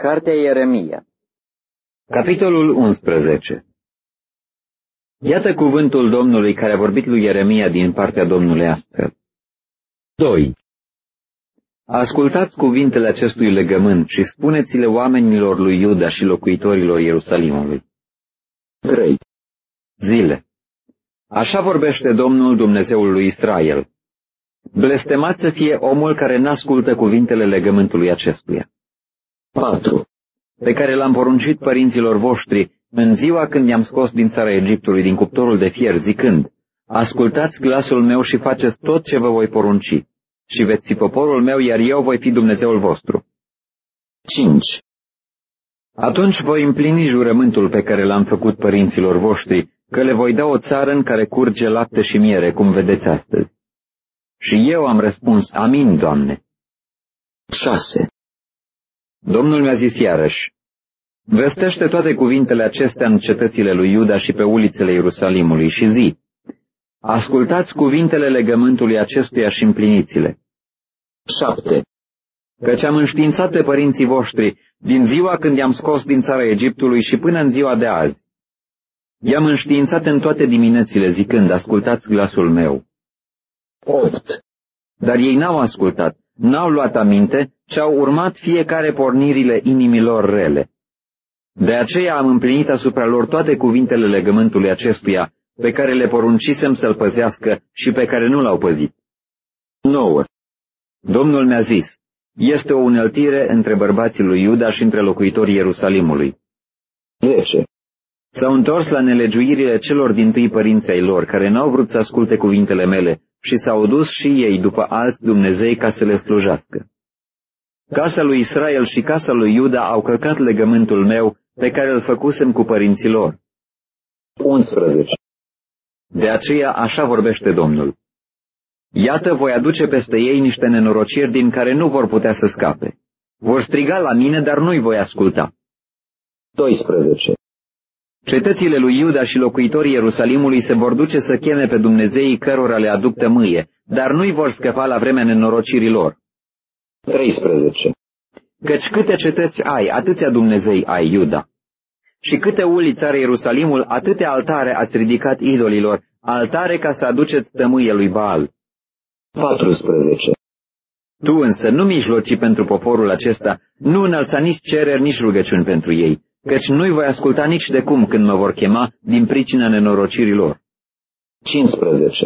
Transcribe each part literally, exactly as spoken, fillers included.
Cartea Ieremia, Capitolul unsprezece. Iată cuvântul Domnului care a vorbit lui Ieremia din partea Domnului astfel. doi. Ascultați cuvintele acestui legământ și spuneți-le oamenilor lui Iuda și locuitorilor Ierusalimului. trei. Zile. Așa vorbește Domnul Dumnezeul lui Israel. Blestemat să fie omul care n-ascultă cuvintele legământului acestuia, patru. pe care l-am poruncit părinților voștri în ziua când i-am scos din țara Egiptului, din cuptorul de fier, zicând, ascultați glasul meu și faceți tot ce vă voi porunci, și veți fi poporul meu, iar eu voi fi Dumnezeul vostru. cinci. Atunci voi împlini jurământul pe care l-am făcut părinților voștri, că le voi da o țară în care curge lapte și miere, cum vedeți astăzi. Și eu am răspuns, amin, Doamne. șase. Domnul mi-a zis iarăși, vestește toate cuvintele acestea în cetățile lui Iuda și pe ulițele Ierusalimului și zi, ascultați cuvintele legământului acestuia și împliniți-le. șapte. Căci am înștiințat pe părinții voștri din ziua când i-am scos din țara Egiptului și până în ziua de azi. I-am înștiințat în toate diminețile zicând, ascultați glasul meu. opt. Dar ei n-au ascultat, n-au luat aminte, ci au urmat fiecare pornirile inimilor rele. De aceea am împlinit asupra lor toate cuvintele legământului acestuia, pe care le poruncisem să-l păzească și pe care nu l-au păzit. nouă. Domnul mi-a zis, este o uneltire între bărbații lui Iuda și între locuitorii Ierusalimului. zece. S-au întors la nelegiuirile celor dintâi părinți ai lor, care n-au vrut să asculte cuvintele mele, și s-au dus și ei după alți Dumnezei ca să le slujească. Casa lui Israel și casa lui Iuda au călcat legământul meu, pe care îl făcusem cu părinții lor. unsprezece. De aceea așa vorbește Domnul. Iată, voi aduce peste ei niște nenorociri din care nu vor putea să scape. Vor striga la mine, dar nu-i voi asculta. doisprezece. Cetățile lui Iuda și locuitorii Ierusalimului se vor duce să cheme pe Dumnezeii cărora le aduc tămâie, dar nu-i vor scăpa la vremea nenorocirii lor. treisprezece. Căci câte cetăți ai, atâția Dumnezei ai, Iuda. Și câte uliți are Ierusalimul, atâtea altare ați ridicat idolilor, altare ca să aduceți tămâie lui Baal. paisprezece. Tu însă nu mijloci pentru poporul acesta, nu înălța nici cereri, nici rugăciuni pentru ei, căci nu-i voi asculta nici de cum când mă vor chema din pricina nenorocirilor. cincisprezece.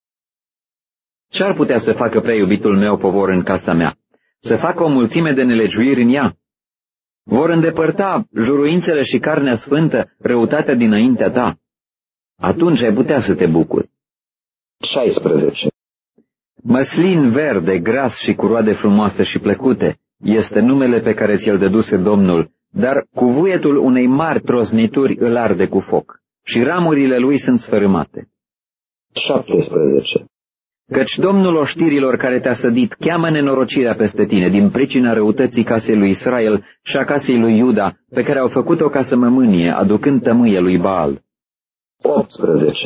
Ce-ar putea să facă prea iubitul meu popor în casa mea? Să facă o mulțime de nelegiuiri în ea? Vor îndepărta juruințele și carnea sfântă, răutatea dinaintea ta. Atunci ai putea să te bucuri. șaisprezece. Măslin verde, gras și cu roade frumoase și plăcute este numele pe care ți-l dăduse Domnul, dar cuvuietul unei mari trosnituri îl arde cu foc și ramurile lui sunt sfărâmate. șaptesprezece. Căci Domnul oștirilor care te-a sădit cheamă nenorocirea peste tine din pricina răutății casei lui Israel și a casei lui Iuda, pe care au făcut-o ca să mă mânie, aducând tămâie lui Baal. optsprezece.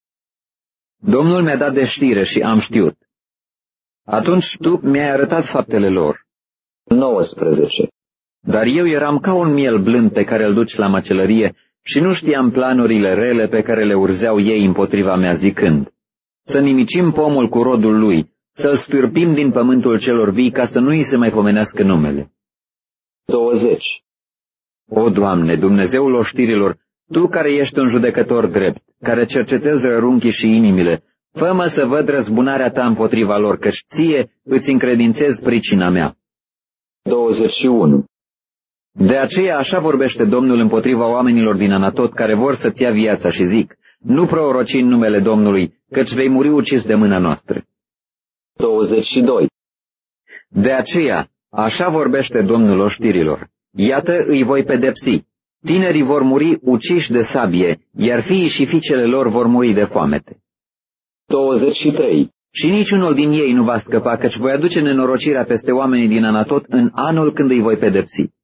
Domnul mi-a dat de știre și am știut. Atunci tu mi-ai arătat faptele lor. nouăsprezece. Dar eu eram ca un miel blând pe care îl duci la măcelărie și nu știam planurile rele pe care le urzeau ei împotriva mea zicând, să nimicim pomul cu rodul lui, să-l stârpim din pământul celor vii ca să nu îi se mai pomenească numele. douăzeci. O, Doamne, Dumnezeul oștirilor, Tu care ești un judecător drept, care cercetezi rărunchii și inimile, fă-mă să văd răzbunarea Ta împotriva lor, căci Ție îți încredințez pricina mea. douăzeci și unu. De aceea așa vorbește Domnul împotriva oamenilor din Anatot care vor să-ți ia viața și zic, nu proroci în numele Domnului, căci vei muri ucis de mâna noastră. douăzeci și doi. De aceea așa vorbește Domnul oștirilor, iată îi voi pedepsi, tinerii vor muri uciși de sabie, iar fiii și fiicele lor vor muri de foamete. douăzeci și trei. Și niciunul din ei nu va scăpa, căci voi aduce nenorocirea peste oamenii din Anatot în anul când îi voi pedepsi.